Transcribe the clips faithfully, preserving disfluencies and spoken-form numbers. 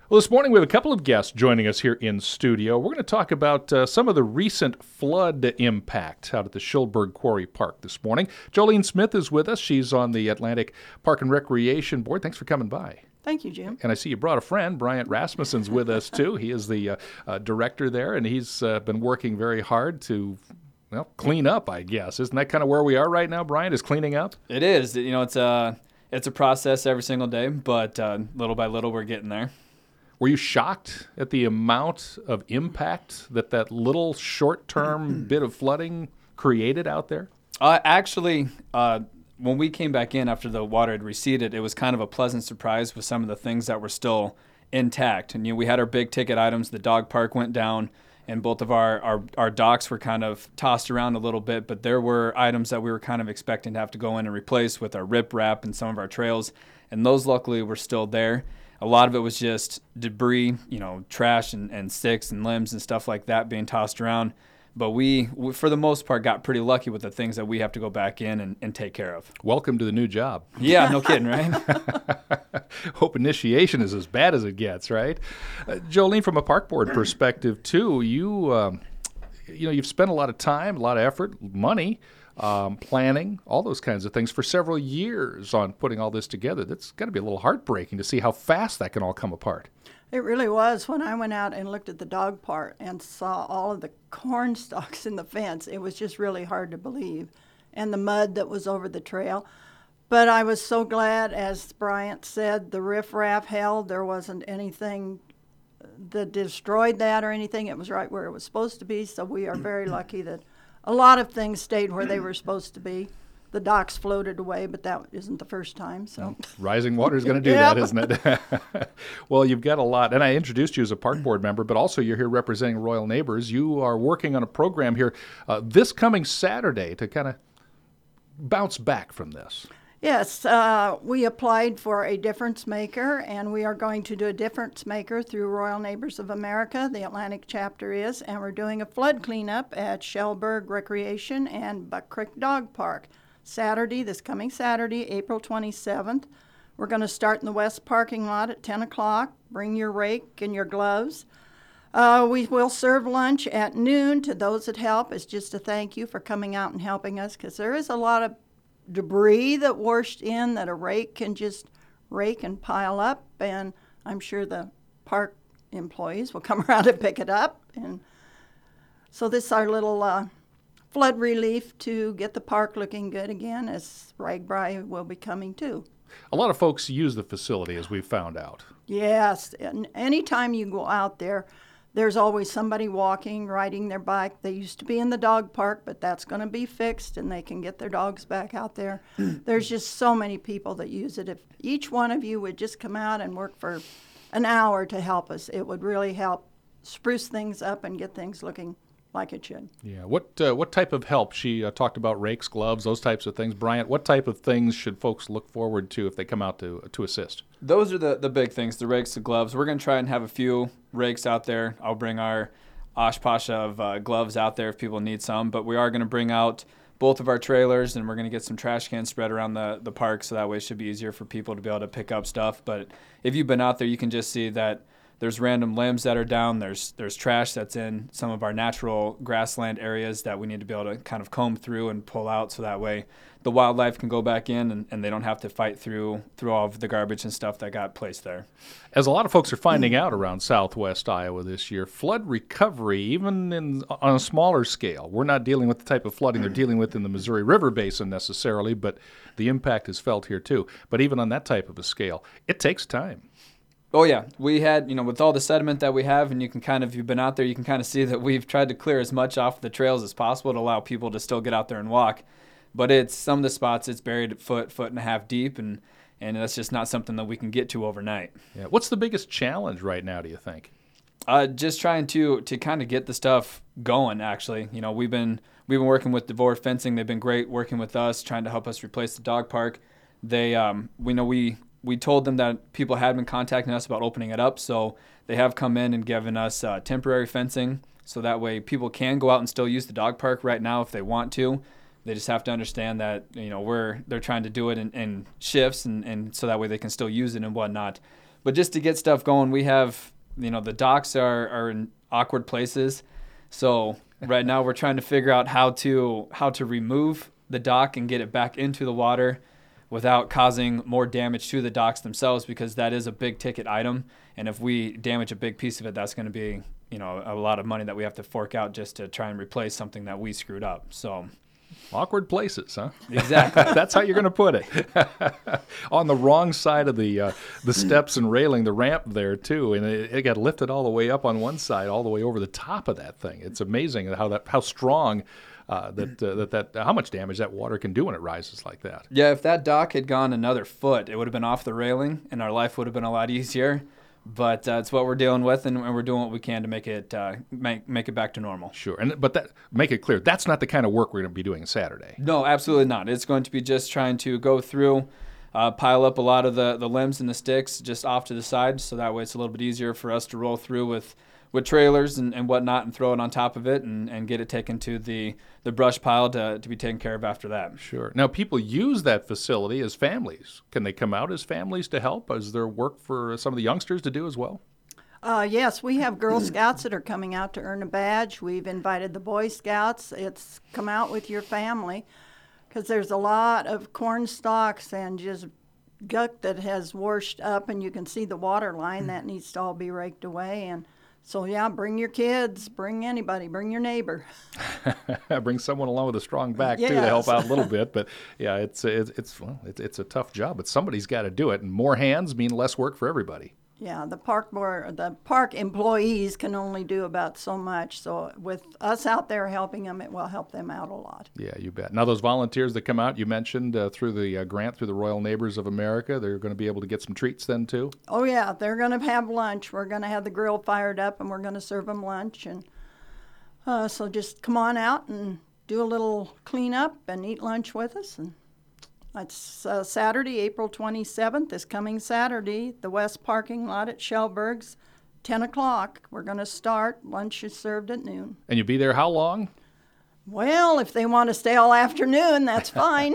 Well, this morning we have a couple of guests joining us here in studio. We're going to talk about uh, some of the recent flood impact out at the Schulberg Quarry Park this morning. Jolene Smith is with us. She's on the Atlantic Park and Recreation Board. Thanks for coming by. Thank you, Jim. And I see you brought a friend. Bryant Rasmussen's with us, too. He is the uh, uh, director there, and he's uh, been working very hard to, well, clean up, I guess. Isn't that kind of where we are right now, Bryant, is cleaning up? It is. You know, it's a, it's a process every single day, but uh, little by little we're getting there. Were you shocked at the amount of impact that that little short-term bit of flooding created out there? Uh, actually, uh, when we came back in after the water had receded, it was kind of a pleasant surprise with some of the things that were still intact. And you know, we had our big ticket items. The dog park went down, and both of our, our, our docks were kind of tossed around a little bit, but there were items that we were kind of expecting to have to go in and replace with our rip wrap and some of our trails, and those luckily were still there. A lot of it was just debris, you know, trash and, and sticks and limbs and stuff like that being tossed around. But we, we, for the most part, got pretty lucky with the things that we have to go back in and, and take care of. Welcome to the new job. Yeah, no kidding, right? Hope initiation is as bad as it gets, right? Uh, Jolene, from a park board perspective, too, you, um, you know, you've spent a lot of time, a lot of effort, money, Um, planning, all those kinds of things for several years on putting all this together. That's got to be a little heartbreaking to see how fast that can all come apart. It really was. When I went out and looked at the dog park and saw all of the corn stalks in the fence, it was just really hard to believe, and the mud that was over the trail. But I was so glad, as Bryant said, the riffraff held. There wasn't anything that destroyed that or anything. It was right where it was supposed to be, so we are very lucky that a lot of things stayed where they were supposed to be. The docks floated away, but that isn't the first time. So rising water is going to do Yep. that, isn't it? Well, you've got a lot. And I introduced you as a park board member, but also you're here representing Royal Neighbors. You are working on a program here uh, this coming Saturday to kind of bounce back from this. Yes, uh, we applied for a difference maker, and we are going to do a difference maker through Royal Neighbors of America, the Atlantic chapter is, and we're doing a flood cleanup at Schulberg Recreation and Buck Creek Dog Park. Saturday, this coming Saturday, April twenty-seventh. We're going to start in the west parking lot at ten o'clock. Bring your rake and your gloves. Uh, we will serve lunch at noon to those that help. It's just a thank you for coming out and helping us, because there is a lot of debris that washed in that a rake can just rake and pile up, and I'm sure the park employees will come around and pick it up. And so this is our little uh, flood relief to get the park looking good again, as RAGBRAI will be coming too. A lot of folks use the facility, as we've found out. Yes, and anytime you go out there, there's always somebody walking, riding their bike. They used to be in the dog park, but that's going to be fixed, and they can get their dogs back out there. There's just so many people that use it. If each one of you would just come out and work for an hour to help us, it would really help spruce things up and get things looking like it should. Yeah. What uh, what type of help? She uh, talked about rakes, gloves, those types of things. Bryant, what type of things should folks look forward to if they come out to to assist? Those are the, the big things, the rakes, the gloves. We're going to try and have a few rakes out there. I'll bring our Oshkosh of uh, gloves out there if people need some. But we are going to bring out both of our trailers, and we're going to get some trash cans spread around the, the park, so that way it should be easier for people to be able to pick up stuff. But if you've been out there, you can just see that there's random limbs that are down. There's there's trash that's in some of our natural grassland areas that we need to be able to kind of comb through and pull out, so that way the wildlife can go back in and, and they don't have to fight through through all of the garbage and stuff that got placed there. As a lot of folks are finding out around southwest Iowa this year, flood recovery, even in, on a smaller scale, we're not dealing with the type of flooding they're dealing with in the Missouri River Basin necessarily, but the impact is felt here too. But even on that type of a scale, it takes time. Oh, yeah. We had, you know, with all the sediment that we have, and you can kind of, if you've been out there, you can kind of see that we've tried to clear as much off the trails as possible to allow people to still get out there and walk. But it's some of the spots, it's buried a foot, foot and a half deep, and, and that's just not something that we can get to overnight. Yeah. What's the biggest challenge right now, do you think? Uh, just trying to to kind of get the stuff going, actually. You know, we've been we've been working with DeVore Fencing. They've been great working with us, trying to help us replace the dog park. They, um, we know we... We told them that people had been contacting us about opening it up, so they have come in and given us uh, temporary fencing, so that way people can go out and still use the dog park right now if they want to. They just have to understand that, you know, we're they're trying to do it in, in shifts, and, and so that way they can still use it and whatnot. But just to get stuff going, we have, you know, the docks are, are in awkward places. So right now we're trying to figure out how to how to remove the dock and get it back into the water without causing more damage to the docks themselves, because that is a big ticket item. And if we damage a big piece of it, that's going to be, you know, a lot of money that we have to fork out just to try and replace something that we screwed up. So awkward places, huh? Exactly. That's how you're going to put it. On the wrong side of the uh, the steps and railing, the ramp there too, and it, it got lifted all the way up on one side, all the way over the top of that thing. It's amazing how that how strong uh, that uh, that that how much damage that water can do when it rises like that. Yeah, if that dock had gone another foot, it would have been off the railing, and our life would have been a lot easier. But uh, it's what we're dealing with, and, and we're doing what we can to make it uh, make make it back to normal. Sure, and but that make it clear that's not the kind of work we're going to be doing Saturday. No, absolutely not. It's going to be just trying to go through, uh, pile up a lot of the, the limbs and the sticks just off to the side, so that way it's a little bit easier for us to roll through with, with trailers and, and whatnot and throw it on top of it and, and get it taken to the, the brush pile to, to be taken care of after that. Sure. Now, people use that facility as families. Can they come out as families to help? Is there work for some of the youngsters to do as well? Uh, yes, we have Girl Scouts that are coming out to earn a badge. We've invited the Boy Scouts. It's come out with your family, because there's a lot of corn stalks and just guck that has washed up, and you can see the water line that needs to all be raked away. And so, yeah, bring your kids, bring anybody, bring your neighbor. Bring someone along with a strong back, yes. too, to help out a little bit. But, yeah, it's it's it's, well, it's it's a tough job, but somebody's got to do it, and more hands mean less work for everybody. Yeah, the park board, the park employees can only do about so much. So with us out there helping them, it will help them out a lot. Yeah, you bet. Now, those volunteers that come out, you mentioned uh, through the uh, grant, through the Royal Neighbors of America, they're going to be able to get some treats then, too? Oh, yeah, they're going to have lunch. We're going to have the grill fired up, and we're going to serve them lunch. And uh, so just come on out and do a little cleanup and eat lunch with us. And it's uh, Saturday, April twenty-seventh, this coming Saturday, the west parking lot at Shellberg's, ten o'clock. We're going to start. Lunch is served at noon. And you'll be there how long? Well, if they want to stay all afternoon, that's fine.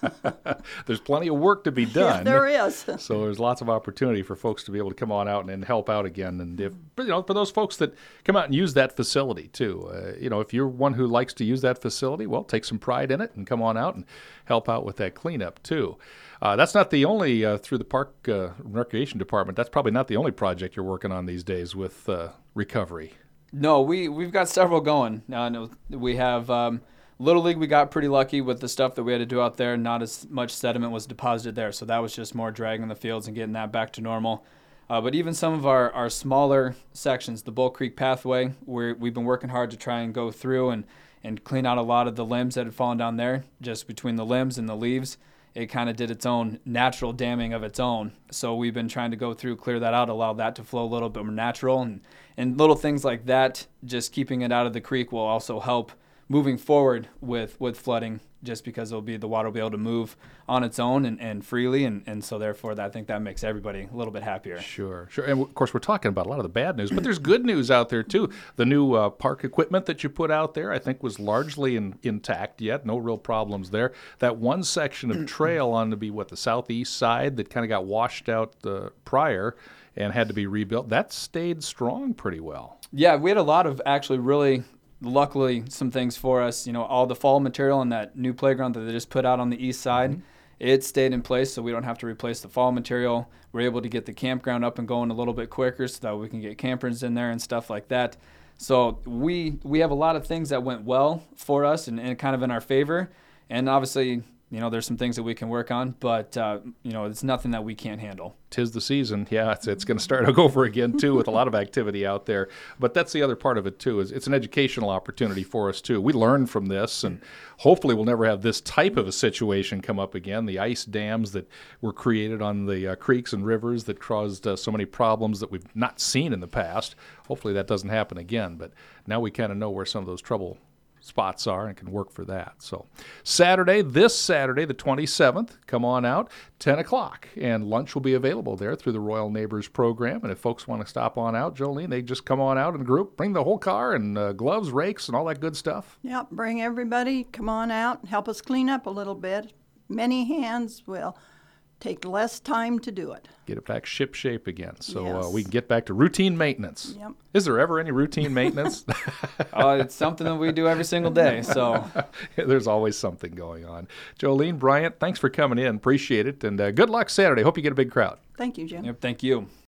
There's plenty of work to be done. Yes, there is. So there's lots of opportunity for folks to be able to come on out and, and help out again. And if you know, for those folks that come out and use that facility too, uh, you know, if you're one who likes to use that facility, well, take some pride in it and come on out and help out with that cleanup too. Uh, that's not the only uh, through the Park uh, Recreation Department. That's probably not the only project you're working on these days with uh, recovery. No, we, we've got several going. Uh, we have um, Little League, we got pretty lucky with the stuff that we had to do out there. Not as much sediment was deposited there, so that was just more dragging the fields and getting that back to normal. Uh, but even some of our, our smaller sections, the Bull Creek Pathway, we're, we've been working hard to try and go through and, and clean out a lot of the limbs that had fallen down there. Just between the limbs and the leaves, it kind of did its own natural damming of its own. So we've been trying to go through, clear that out, allow that to flow a little bit more natural. And, and little things like that, just keeping it out of the creek will also help moving forward with, with flooding, just because it'll be the water will be able to move on its own and, and freely. And, and so therefore, I think that makes everybody a little bit happier. Sure, sure. And of course, we're talking about a lot of the bad news, but there's good news out there too. The new uh, park equipment that you put out there, I think, was largely in, intact yet. No real problems there. That one section of trail on to be, what, the southeast side that kind of got washed out uh, prior and had to be rebuilt, that stayed strong pretty well. Yeah, we had a lot of actually really, luckily, some things for us. You know, all the fall material on that new playground that they just put out on the east side, mm-hmm. it stayed in place, so we don't have to replace the fall material. We're able to get the campground up and going a little bit quicker so that we can get campers in there and stuff like that. So we we have a lot of things that went well for us and, and kind of in our favor. And obviously, you know, there's some things that we can work on, but, uh, you know, it's nothing that we can't handle. Tis the season. Yeah, it's, it's going to start over again, too, with a lot of activity out there. But that's the other part of it, too, is it's an educational opportunity for us, too. We learn from this, and hopefully we'll never have this type of a situation come up again. The ice dams that were created on the uh, creeks and rivers that caused uh, so many problems that we've not seen in the past. Hopefully that doesn't happen again. But now we kind of know where some of those trouble spots are and can work for that. So Saturday, this Saturday, the twenty-seventh, come on out, ten o'clock, and lunch will be available there through the Royal Neighbors program. And if folks want to stop on out, Jolene, they just come on out in a group, bring the whole car and uh, gloves, rakes, and all that good stuff. Yep, bring everybody, come on out, help us clean up a little bit. Many hands will take less time to do it. Get it back ship shape again, so uh, Yes. we can get back to routine maintenance. Yep. Is there ever any routine maintenance? Uh, it's something that we do every single day. So There's always something going on. Jolene Bryant, thanks for coming in. Appreciate it, and uh, good luck Saturday. Hope you get a big crowd. Thank you, Jim. yep, thank you.